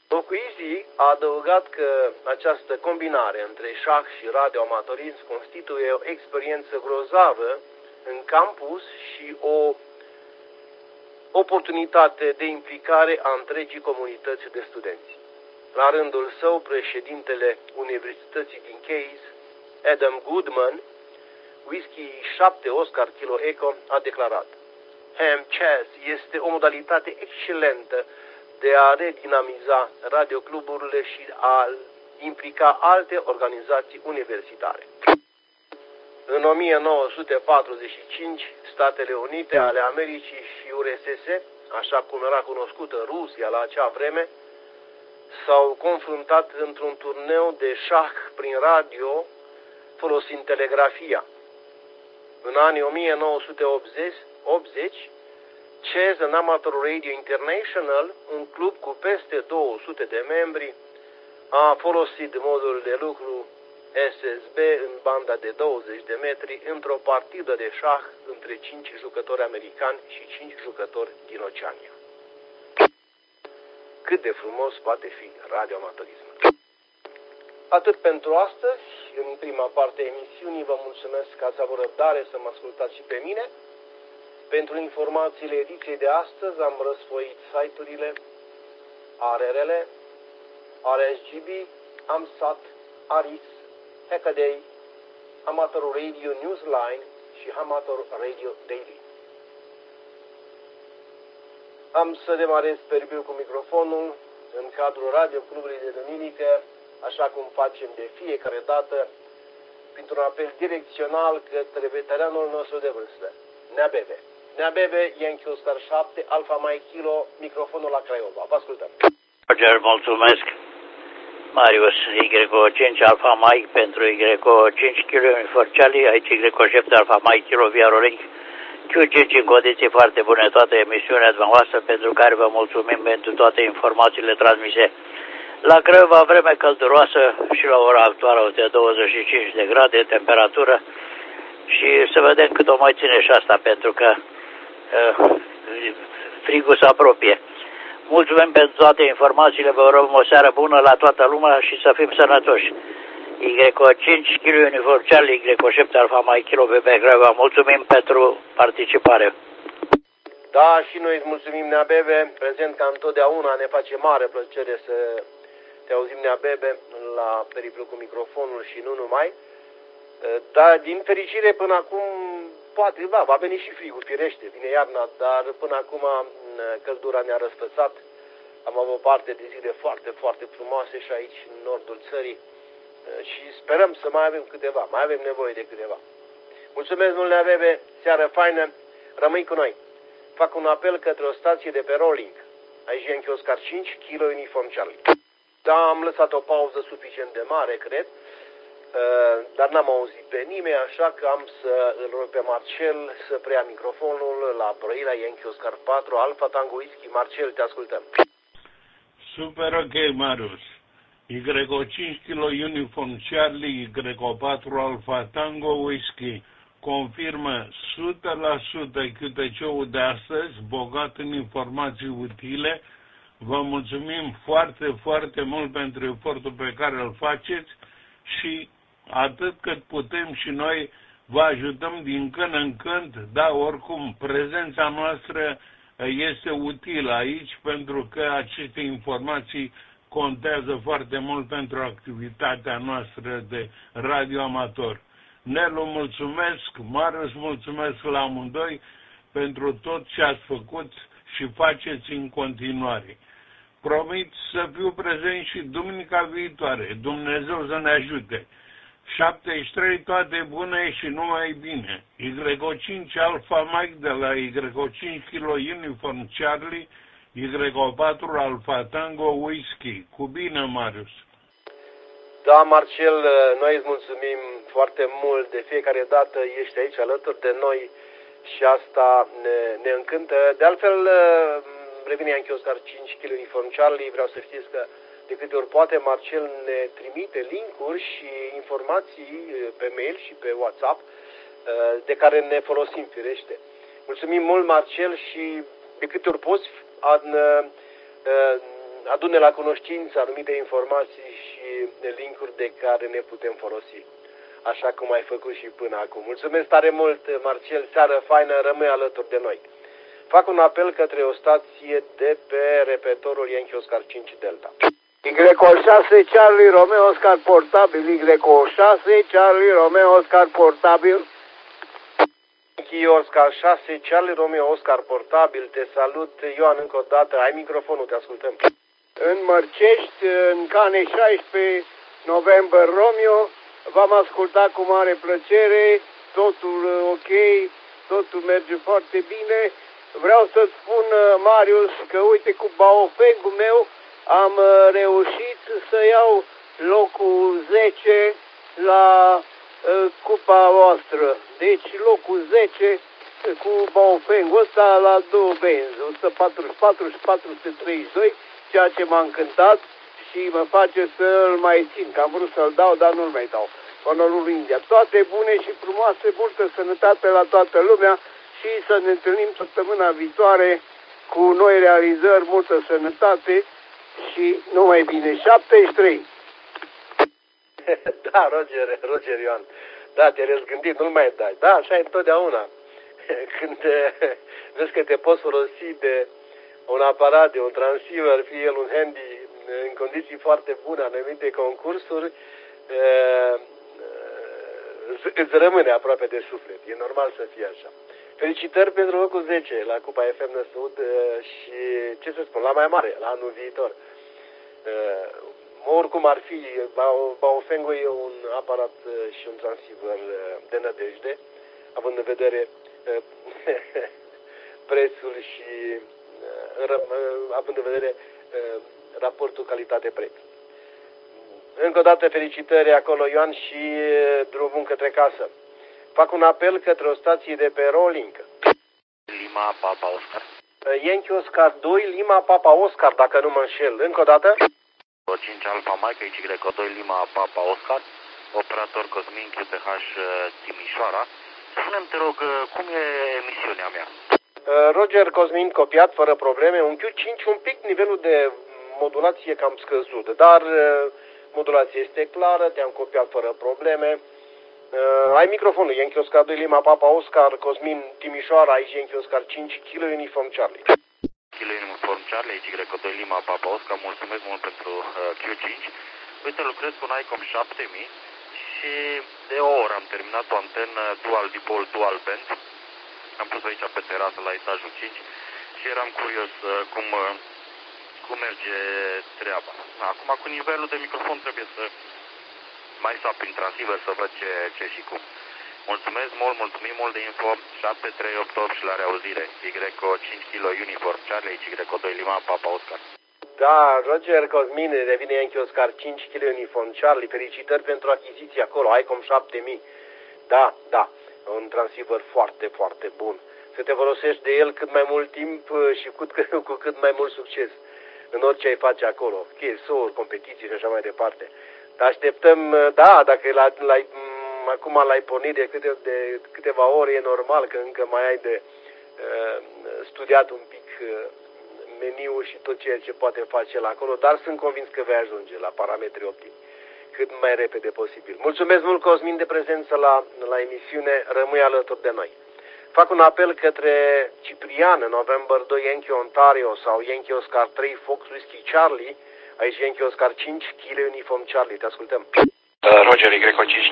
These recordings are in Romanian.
Locuizi a adăugat că această combinare între șah și radioamatorism constituie o experiență grozavă în campus și o oportunitate de implicare a întregii comunități de studenți. La rândul său, președintele Universității din Case, Adam Goodman, Whisky 7 Oscar Kilo Echo, a declarat: Ham Jazz este o modalitate excelentă de a redinamiza radiocluburile și a implica alte organizații universitare. În 1945, Statele Unite ale Americii și URSS, așa cum era cunoscută Rusia la acea vreme, s-au confruntat într-un turneu de șah prin radio folosind telegrafia. În anii 1980, Chess and Amateur Radio International, un club cu peste 200 de membri, a folosit modul de lucru SSB în banda de 20 de metri într-o partidă de șah între 5 jucători americani și 5 jucători din Oceania. Cât de frumos poate fi radioamatorismul. Atât pentru astăzi. În prima parte a emisiunii vă mulțumesc că ați avut răbdare să mă ascultați și pe mine. Pentru informațiile ediției de astăzi am răsfoit site-urile ARRL, RSGB, AMSAT, ARIS, Hackaday, Amateur Radio Newsline și Amateur Radio Daily. Am să demarez peripiul cu microfonul în cadrul radioclubului de duminică, așa cum facem de fiecare dată, printr-un apel direcțional către veteranul nostru de vârstă, Nea Bebe. Nea Bebe, Yankee Oscar 7, Alfa Mike Kilo, microfonul la Craiova. Vă ascultăm. Roger, mulțumesc. Marius, Y5 Alfa Mike pentru Y5 Kilo Uniform Charlie, aici Y7 Alfa Mike Kilo Via Rolling, Q5 în condiții foarte bune toată emisiunea dumneavoastră, pentru care vă mulțumim pentru toate informațiile transmise. La Craiova vreme călduroasă și la ora actuală de 25 de grade temperatură și să vedem cât o mai ține și asta, pentru că frigul se apropie. Mulțumim pentru toate informațiile, vă urăm o seară bună la toată lumea și să fim sănătoși. Y5 Kilo Uniform Charlie, Y7 Alfa Mike Kilo BB Craiova, mulțumim pentru participare. Da, și noi îți mulțumim, Nea Bebe, prezent ca întotdeauna, ne face mare plăcere să te auzim, Nea Bebe, la periplu cu microfonul și nu numai. Dar, din fericire, până acum, poate, va veni și frigul, firește, vine iarna, dar până acum căldura ne-a răsfățat. Am avut parte de zile foarte, foarte frumoase și aici, în nordul țării, și sperăm să mai avem câteva, mai avem nevoie de câteva. Mulțumesc mult, Nea Bebe, seară faină, rămâi cu noi. Fac un apel către o stație de pe Rolling, aici Yankee Oscar 5, Kilo Uniform Charlie. Da, am lăsat o pauză suficient de mare, cred, dar n-am auzit pe nimeni, așa că am să îl rog pe Marcel să preia microfonul la Brăila Yankee Oscar 4, Alfa Tango Whisky. Marcel, te ascultăm. Super ok, Marius. Y5 Kilo Uniform Charlie, Y4 Alfa Tango Whisky confirmă 100% QTC-ul de astăzi, bogat în informații utile. Vă mulțumim foarte, foarte mult pentru efortul pe care îl faceți și atât cât putem și noi vă ajutăm din când în când, dar oricum prezența noastră este utilă aici pentru că aceste informații contează foarte mult pentru activitatea noastră de radioamator. Nelu, mulțumesc, Marius, mulțumesc la amândoi pentru tot ce ați făcut și faceți în continuare. Promit să fiu prezent și duminica viitoare. Dumnezeu să ne ajute. 73, toate bune și numai bine. Y5 Alfa Mike de la Y5 Kilo Uniform Charlie, Y4 Alfa Tango Whisky. Cu bine, Marius. Da, Marcel, noi îți mulțumim foarte mult. De fiecare dată ești aici alături de noi și asta ne încântă. De altfel, revine Yankee Oscar 5 Kilo Uniform Charlie. Vreau să știți că de câte ori poate, Marcel ne trimite link-uri și informații pe mail și pe WhatsApp de care ne folosim, firește. Mulțumim mult, Marcel, și de câte ori poți, adune la cunoștință anumite informații și link-uri de care ne putem folosi, așa cum ai făcut și până acum. Mulțumesc tare mult, Marcel, seară faină, rămâi alături de noi. Fac un apel către o stație de pe repetorul Yankee Oscar 5 Delta. Y6 Charlie Romeo Oscar portabil, Y6 Charlie Romeo Oscar portabil. Yankee Oscar 6 Charlie Romeo Oscar portabil, te salut, Ioan, încă o dată, ai microfonul, te ascultăm. În Mărcești, în Cane 16, November Romeo, v-am ascultat cu mare plăcere, totul ok, totul merge foarte bine. Vreau să spun, Marius, că uite cu baofengul meu am reușit să iau locul 10 la cupa voastră. Deci locul 10 cu baofengul ăsta la două benzi, 144 și 432, ceea ce m-a încântat și mă face să-l mai țin, că am vrut să-l dau, dar nu-l mai dau. Onorul India. Toate bune și frumoase, multă sănătate la toată lumea și să ne întâlnim săptămâna viitoare cu noi realizări, multă sănătate și numai bine. 73. Da, Roger Ioan. Da, te-ai răzgândit, nu-l mai dai. Da, așa e întotdeauna. Când vezi că te poți folosi de un aparat, de un transceiver, fie el un handy, în condiții foarte bune, anumite concursuri, îți rămâne aproape de suflet. E normal să fie așa. Felicitări pentru locul 10 la Cupa FM Năsud și, ce să spun, la mai mare, la anul viitor. Oricum ar fi, baofengul e un aparat și un transceiver de nădejde, având în vedere prețul și având în vedere raportul calitate-preț. Încă o dată felicitări acolo, Ioan, și drum bun către casă. Fac un apel către o stație de pe Rolling. Lima Papa Oscar. Yankee Oscar 2, Lima Papa Oscar, dacă nu mă înșel. Încă o dată. 5 Alfa Mike, Y2 Lima Papa Oscar, operator Cosmin QTH Timișoara. Spune-mi, te rog, cum e emisiunea mea? Roger Cosmin, copiat, fără probleme. Un Q5, un pic nivelul de modulație cam scăzut, dar modulația este clară, te-am copiat fără probleme. Ai microfonul, Yankee Oscar 2 Lima Papa Oscar, Cosmin Timișoara, aici Yankee Oscar 5, Kilo Uniform Charlie. Kilo Uniform Charlie, Y2 Lima Papa Oscar, mulțumesc mult pentru Q5. Uite, lucrez cu un ICOM 7000 și de o oră am terminat o antenă dual dipol, dual band. Am pus aici pe terasă la etajul 5 și eram curios cum merge treaba. Acum cu nivelul de microfon trebuie să mai stau prin transceiver să văd ce și cum. Mulțumesc mult, mulțumim mult de info. 7388 și la reauzire. Y5 kg Uniform Charlie, Y2 Lima Papa Oscar. Da, Roger Cosmin, revine Yankee Oscar 5 kg Uniform Charlie. Felicitări pentru achiziție acolo, ICOM 7000. Da, un transceiver foarte, foarte bun. Să te folosești de el cât mai mult timp și cu cât mai mult succes în orice ai face acolo. KSO-uri, competiții și așa mai departe. Dar așteptăm, da, dacă acum l-ai pornit de câteva ore, e normal că încă mai ai de studiat un pic meniul și tot ceea ce poate face la acolo, dar sunt convins că vei ajunge la parametri optimi cât mai repede posibil. Mulțumesc mult, Cosmin, de prezență la emisiune, rămâi alături de noi. Fac un apel către Ciprian, November 2 Yankee Ontario sau Yankee Oscar 3 Fox Whiskey Charlie, aici Yankee Oscar 5 Kilo Uniform Charlie, te ascultăm. Roger, Y5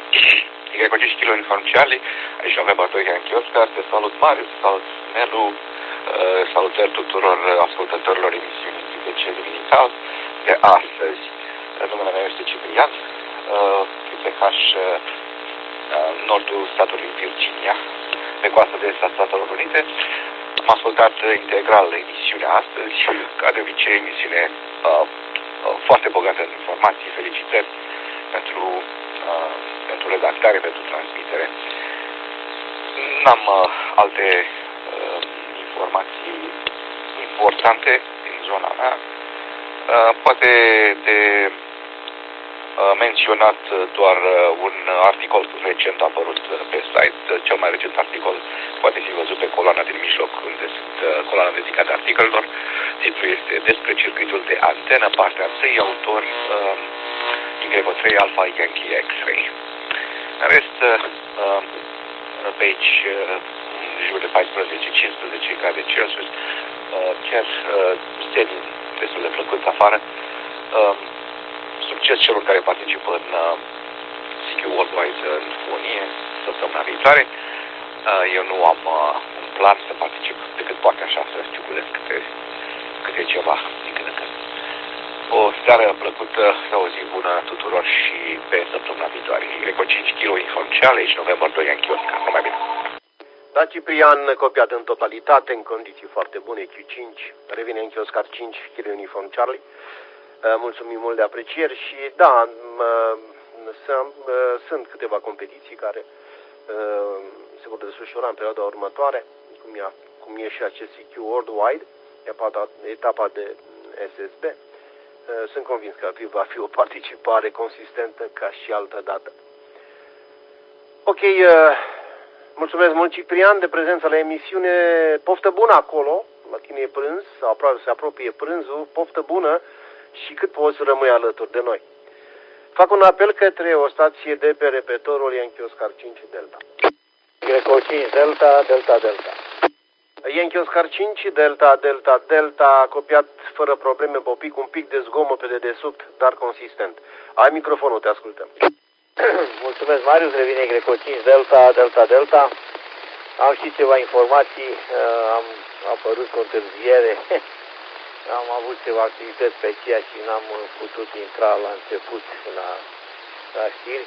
kg Uniform Charlie, aici November 2 Yankee Oscar, te salut Marius, salut Nelu, salutări tuturor ascultătorilor emisiunii de ce Duminical de astăzi. Numele meu este Ciprian, QTH nordul statului Virginia, pe coasta de est a Statelor Unite. Am ascultat integral emisiunea astăzi, ca de obicei emisiune foarte bogată în informații. Felicitări pentru redactare, pentru transmitere. N-am alte informații importante din zona mea. Poate menționat doar un articol recent apărut pe site. Cel mai recent articol poate fi văzut pe coloana din mijloc, unde sunt coloana dedicată articolelor. Titlul este despre circuitul de antenă, partea 1, autor Y3 Alpha Yankee X-Ray. În rest, pe aici, în jur de 14-15 grade Celsius, chiar senin destul de plăcut afară. Succes celor care participă în CQ Worldwide în Funie săptămâna viitoare. Eu nu am un plan să particip decât poate așa, să ciuculesc câte ceva din când în când. O seară plăcută, o zi bună tuturor și pe săptămâna viitoare. Greco 5 kg Informcial, aici November 2 în Chiosca. Numai bine! Da, Ciprian, copiat în totalitate, în condiții foarte bune, Q5, revine în Chioscar 5 kg Uniform Charlie. Mulțumim mult de aprecieri și da, sunt câteva competiții care se vor desfășura în perioada următoare, cum e și acest CQ Worldwide, etapa de SSB. Sunt convins că va fi o participare consistentă ca și altă dată. Ok, mulțumesc mult, Ciprian, de prezența la emisiune. Poftă bună acolo, la tine e prânz, se apropie prânzul, poftă bună și cât poți rămâi alături de noi. Fac un apel către o stație de pe repetorul Yankee Oscar 5 Delta. Greco 5 Delta, Delta, Delta. Yankee Oscar 5 Delta, Delta, Delta, copiat fără probleme, Popic, un pic de zgomot pe dedesubt, dar consistent. Ai microfonul, te ascultăm. Mulțumesc, Marius, revine Greco 5 Delta, Delta, Delta. Am și ceva informații, am apărut cu întârziere. Am avut ceva activități pe aceea și n-am putut intra la început la știri.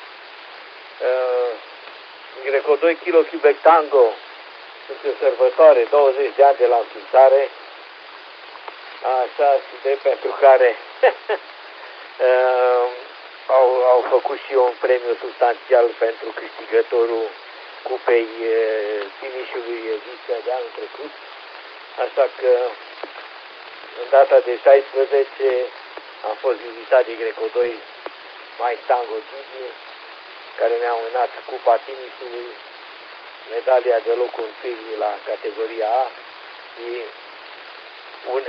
Greco 2 kg Quebec Tango sunt în sărbătoare, 20 de ani de la înființare. Așa și de pentru care au făcut și un premiu substanțial pentru câștigătorul Cupei Timișului ediția de anul trecut. Așa că în data de 16 am fost vizitat de Greco 2 Mike Tango Gigi, care ne-a mânat Cupa Timișului, medalia de locul întâi la categoria A și un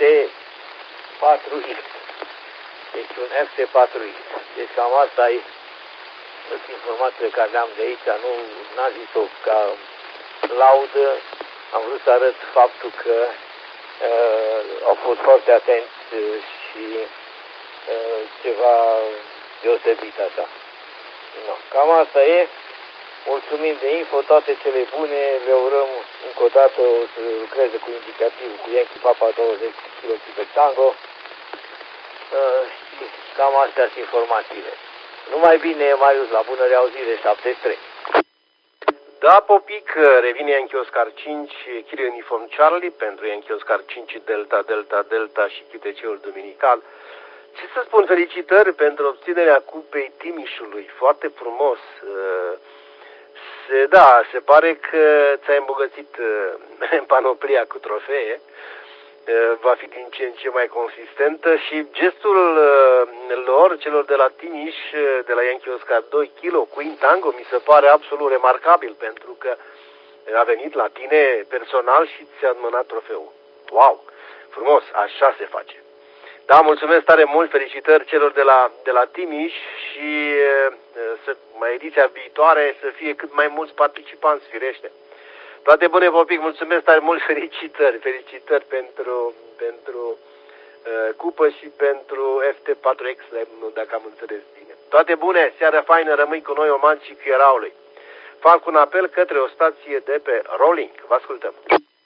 FT4X. Deci un FT4X. Deci cam asta e informația care le-am de aici. N-am zis-o ca laudă. Am vrut să arăt faptul că au fost foarte atenți și ceva deosebit așa. No, cam asta e. Mulțumim de info, toate cele bune, le urăm încă o dată să lucreze cu indicativ cu Yankee Papa 20 kg Quebec Tango și cam astea sunt informațiile. Numai bine, Marius, la bună reauzire, 73. Da, Popic, revine Yankee Oscar 5 kg Uniform Charlie pentru Yankee Oscar 5 Delta, Delta, Delta și QTC-ul duminical. Ce să spun, felicitări pentru obținerea Cupei Timișului, foarte frumos. Se pare că ți-ai îmbogățit panoplia cu trofee, va fi din ce în ce mai consistentă și gestul lor, celor de la Timiș, de la Yankee Oscar 2 kg Queen Tango, mi se pare absolut remarcabil, pentru că a venit la tine personal și ți-a înmânat trofeul. Wow, frumos, așa se face. Da, mulțumesc tare mult, felicitări celor de la Timiș și mai ediția viitoare să fie cât mai mulți participanți, firește. Toate bune, Popic, mulțumesc tare mult, felicitări pentru cupă și pentru FT4X, dacă am înțeles bine. Toate bune, seară faină, rămâi cu noi, Oman și Chieraului. Fac un apel către o stație de pe Rolling, vă ascultăm.